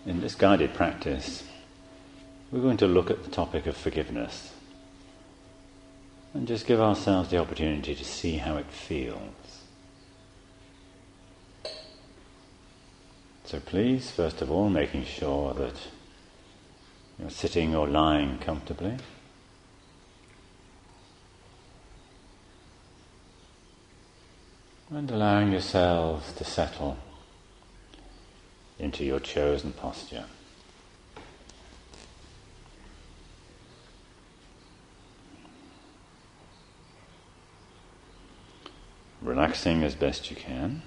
In this guided practice, we're going to look at the topic of forgiveness and just give ourselves the opportunity to see how it feels. So please, first of all, making sure that you're sitting or lying comfortably. And allowing yourselves to settle into your chosen posture. Relaxing as best you can.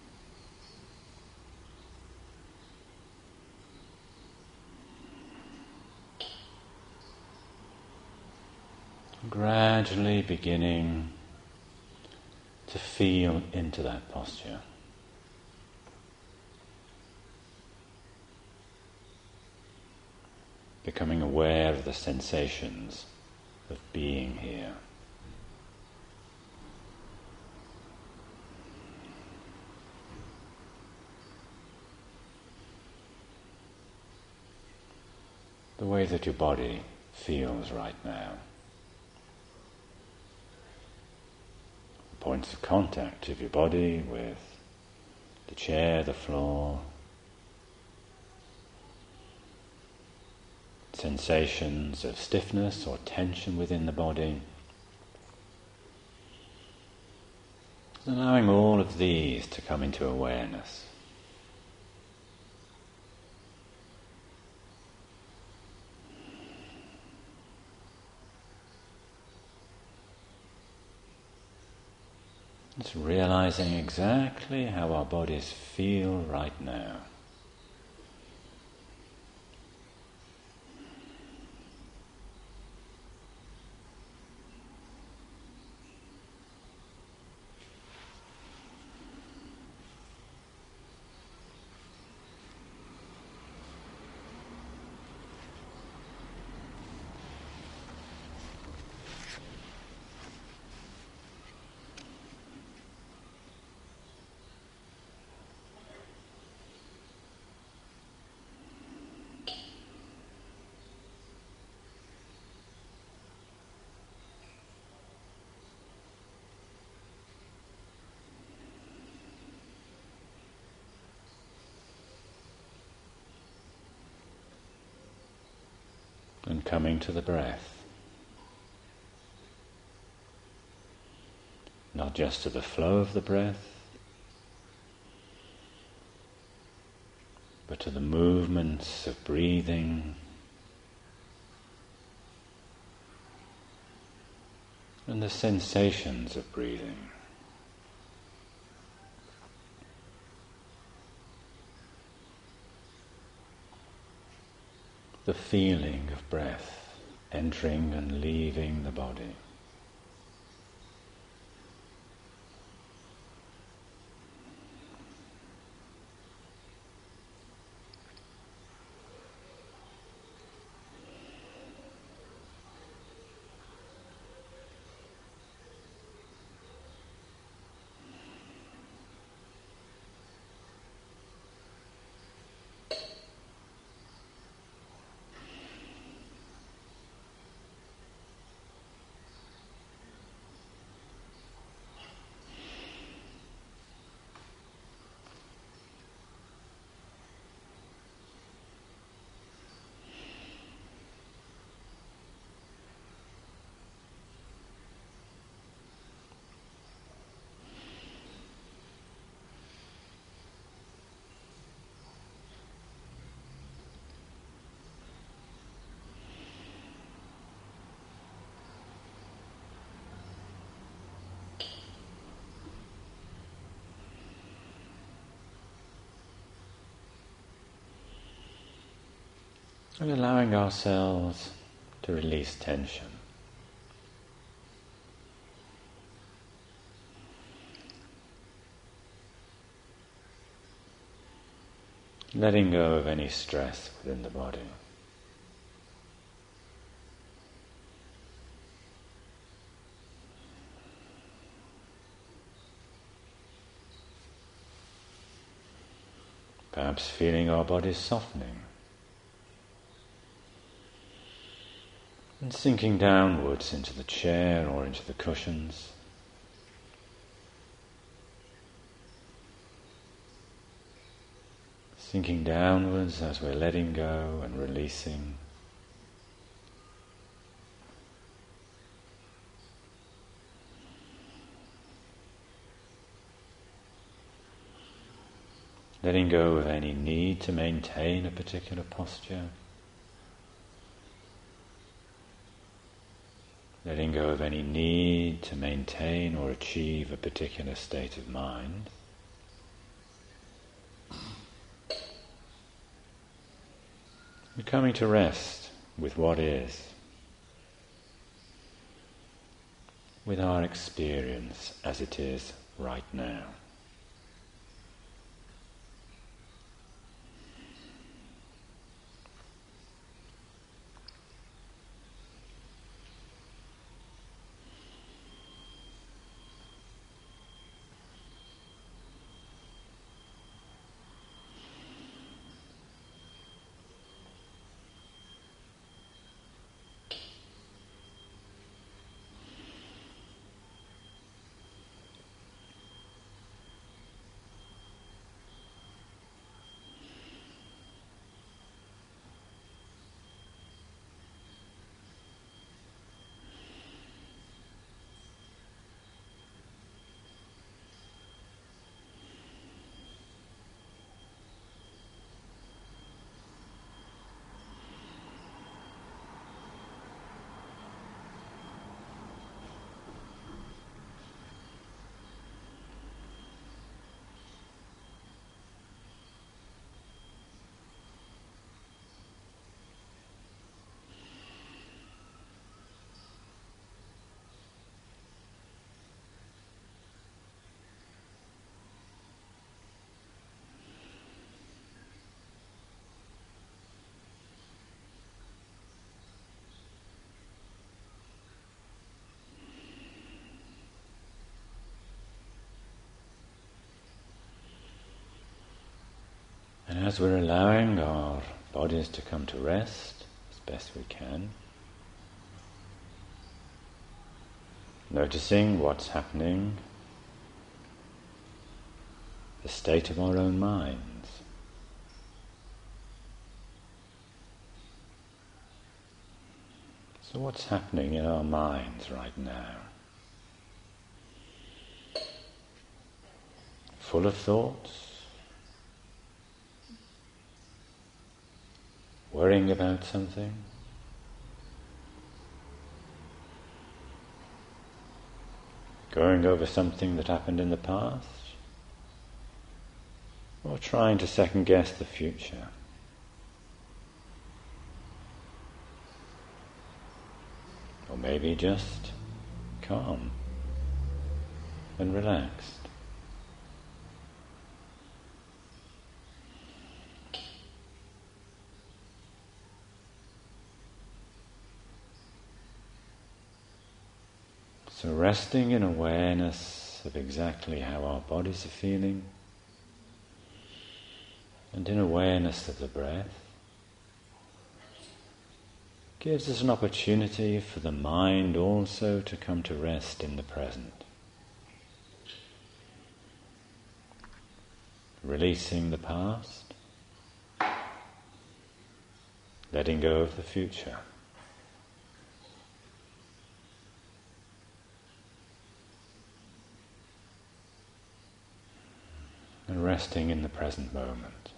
Gradually beginning to feel into that posture. Becoming aware of the sensations of being here. The way that your body feels right now. Points of contact of your body with the chair, the floor. Sensations of stiffness or tension within the body. Allowing all of these to come into awareness. Just realizing exactly how our bodies feel right now. And coming to the breath. Not just to the flow of the breath, but to the movements of breathing and the sensations of breathing. The feeling of breath entering and leaving the body. And allowing ourselves to release tension. Letting go of any stress within the body. Perhaps feeling our bodies softening. And sinking downwards into the chair or into the cushions. Sinking downwards as we're letting go and releasing. Letting go of any need to maintain a particular posture. Letting go of any need to maintain or achieve a particular state of mind. And coming to rest with what is, with our experience as it is right now. And as we're allowing our bodies to come to rest as best we can, noticing what's happening, the state of our own minds. So what's happening in our minds right now? Full of thoughts? Worrying about something? Going over something that happened in the past? Or trying to second guess the future? Or maybe just calm and relaxed. So resting in awareness of exactly how our bodies are feeling, and in awareness of the breath, gives us an opportunity for the mind also to come to rest in the present. Releasing the past, letting go of the future. And resting in the present moment.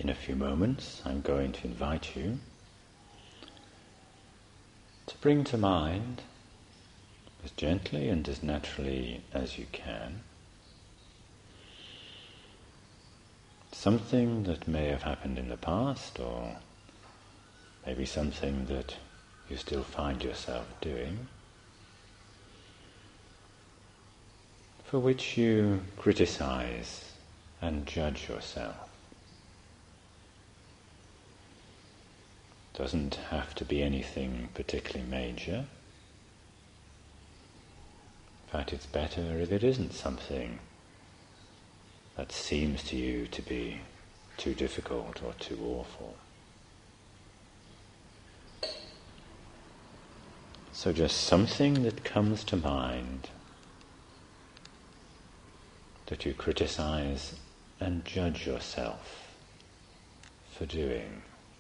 In a few moments, I'm going to invite you to bring to mind, as gently and as naturally as you can, something that may have happened in the past, or maybe something that you still find yourself doing, for which you criticize and judge yourself. Doesn't have to be anything particularly major. In fact, it's better if it isn't something that seems to you to be too difficult or too awful. So just something that comes to mind that you criticize and judge yourself for doing.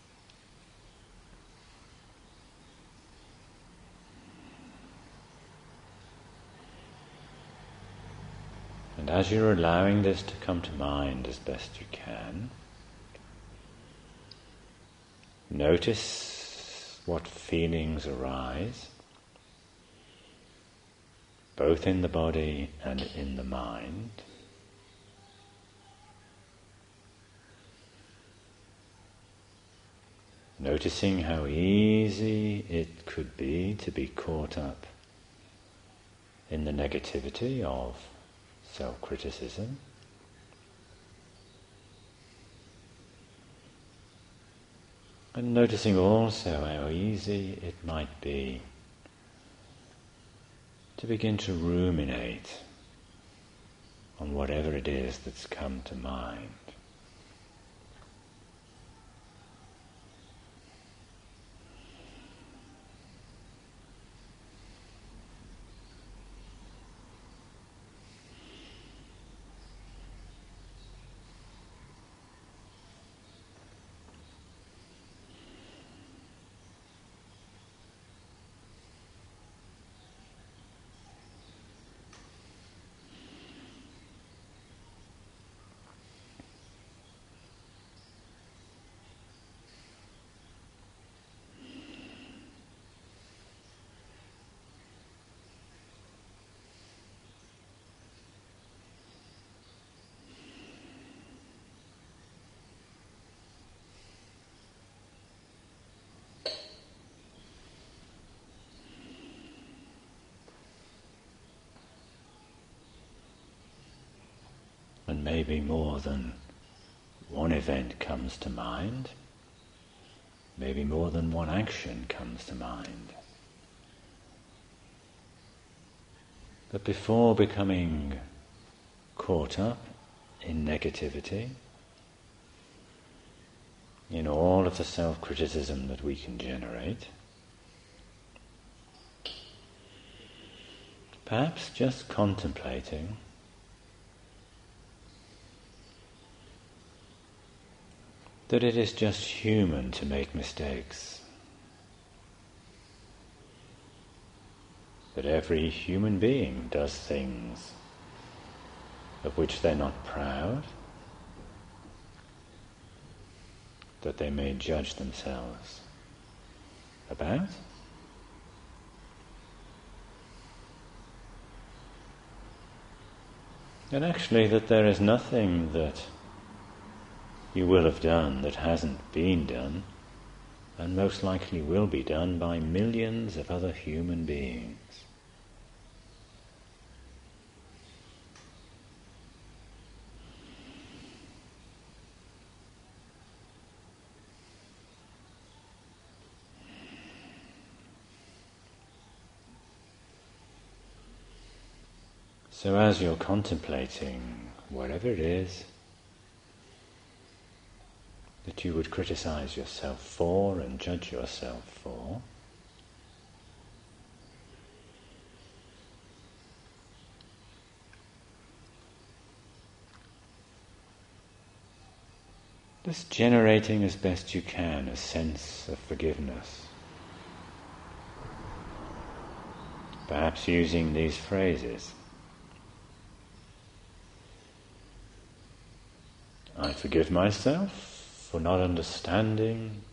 And as you're allowing this to come to mind as best you can, notice what feelings arise, both in the body and in the mind. Noticing how easy it could be to be caught up in the negativity of self-criticism. And noticing also how easy it might be to begin to ruminate on whatever it is that's come to mind. And maybe more than one event comes to mind, maybe more than one action comes to mind. But before becoming caught up in negativity, in all of the self-criticism that we can generate, perhaps just contemplating that it is just human to make mistakes, that every human being does things of which they're not proud, that they may judge themselves about. And actually that there is nothing that you will have done that hasn't been done, and most likely will be done by millions of other human beings. So as you're contemplating whatever it is that you would criticize yourself for and judge yourself for, just generating as best you can a sense of forgiveness. Perhaps using these phrases: I forgive myself for not understanding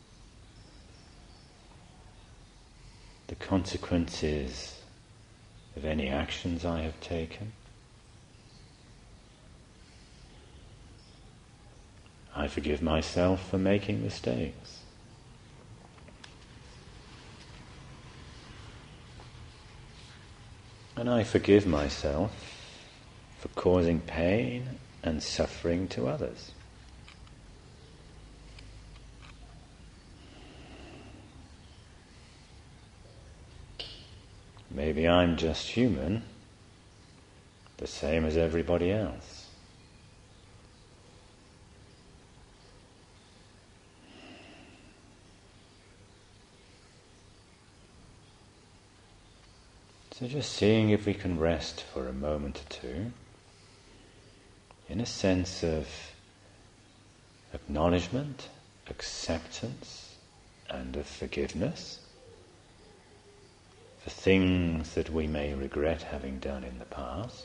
the consequences of any actions I have taken. I forgive myself for making mistakes. And I forgive myself for causing pain and suffering to others. Maybe I'm just human, the same as everybody else. So just seeing if we can rest for a moment or two in a sense of acknowledgement, acceptance, and of forgiveness for things that we may regret having done in the past.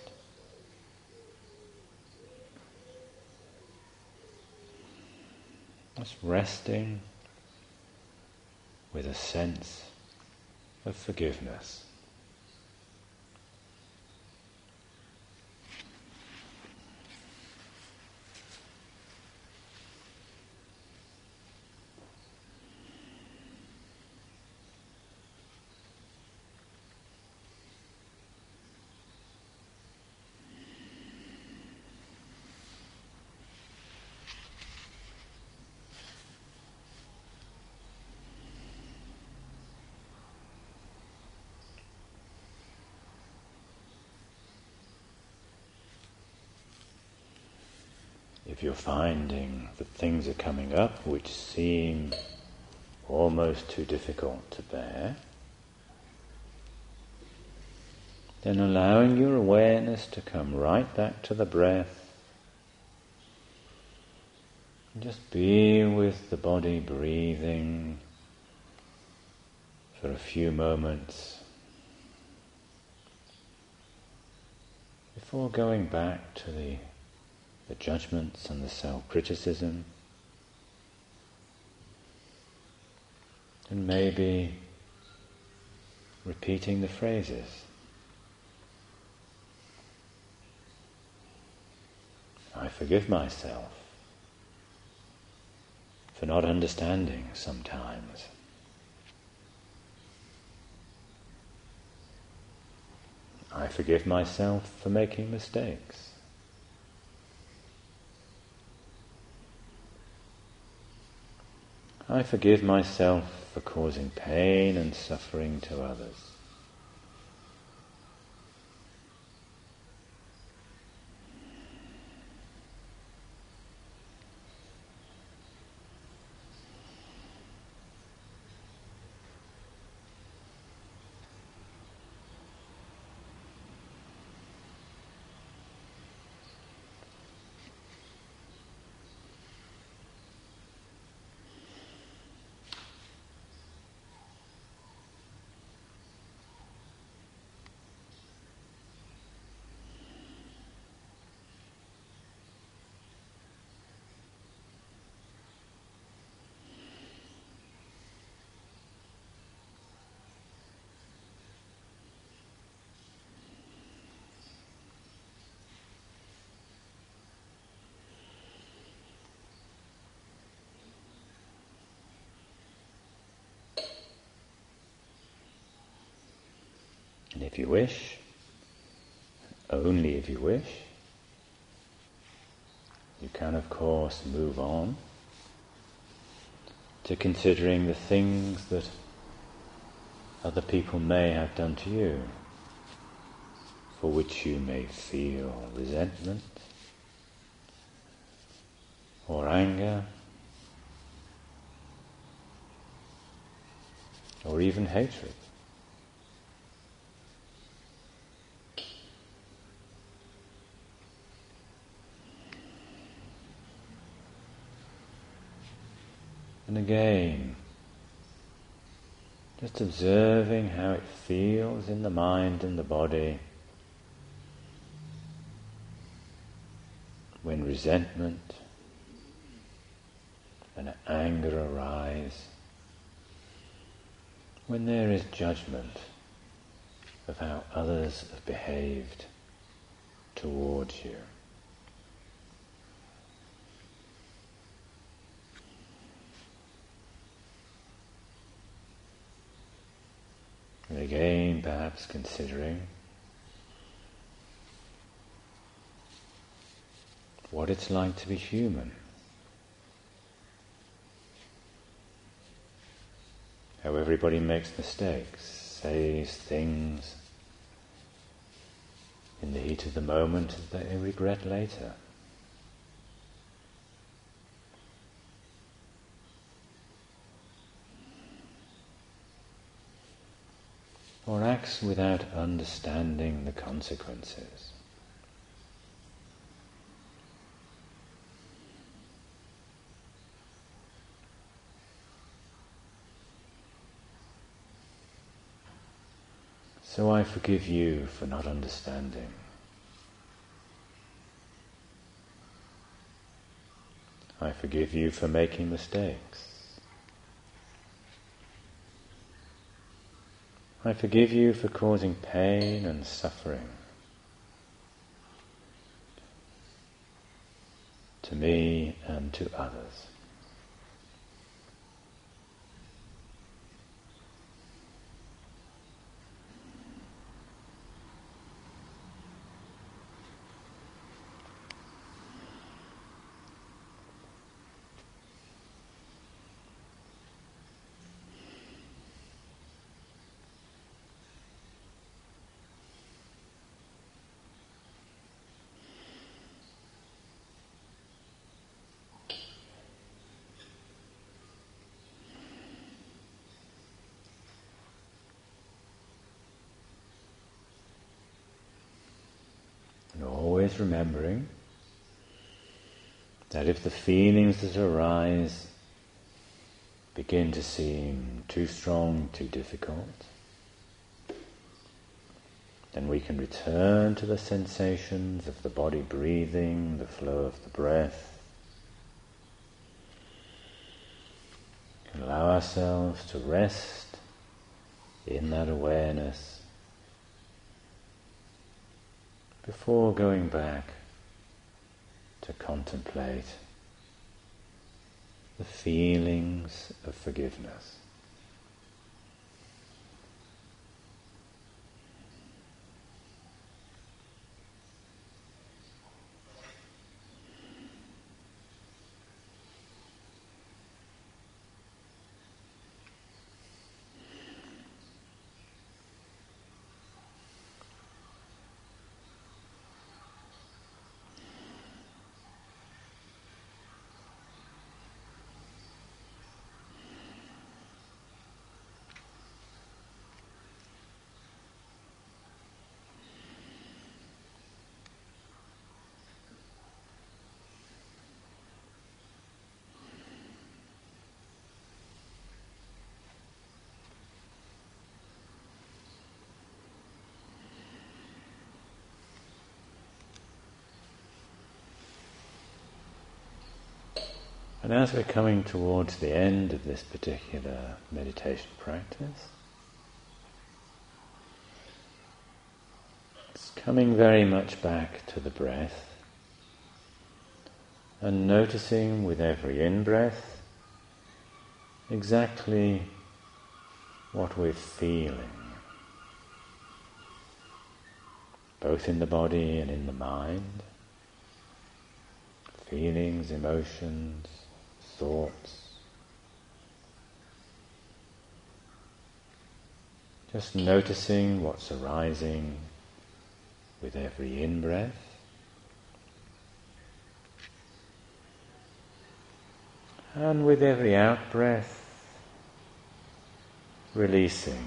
Just resting with a sense of forgiveness. If you're finding that things are coming up which seem almost too difficult to bear, then allowing your awareness to come right back to the breath, and just be with the body breathing for a few moments before going back to the judgments and the self-criticism, and maybe repeating the phrases. I forgive myself for not understanding sometimes. I forgive myself for making mistakes. I forgive myself for causing pain and suffering to others. And if you wish, only if you wish, you can of course move on to considering the things that other people may have done to you, for which you may feel resentment or anger or even hatred. And again, just observing how it feels in the mind and the body when resentment and anger arise, when there is judgment of how others have behaved towards you. And again, perhaps considering what it's like to be human. How everybody makes mistakes, says things in the heat of the moment that they regret later. Or acts without understanding the consequences. So I forgive you for not understanding. I forgive you for making mistakes. I forgive you for causing pain and suffering to me and to others. And always remembering that if the feelings that arise begin to seem too strong, too difficult, then we can return to the sensations of the body breathing, the flow of the breath. We can allow ourselves to rest in that awareness before going back to contemplate the feelings of forgiveness. And as we're coming towards the end of this particular meditation practice, it's coming very much back to the breath and noticing with every in-breath exactly what we're feeling, both in the body and in the mind, feelings, emotions, thoughts. Just noticing what's arising with every in-breath and with every out-breath, releasing,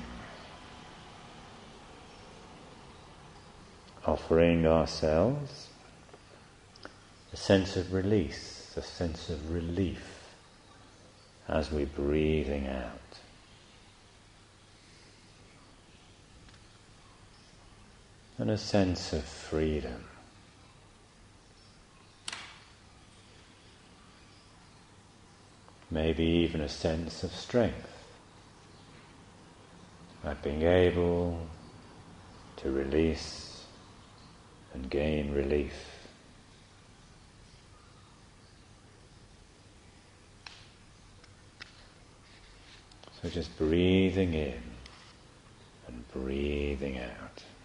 offering ourselves a sense of release, a sense of relief as we're breathing out. And a sense of freedom. maybe even a sense of strength, at being able to release and gain relief. So just breathing in and breathing out.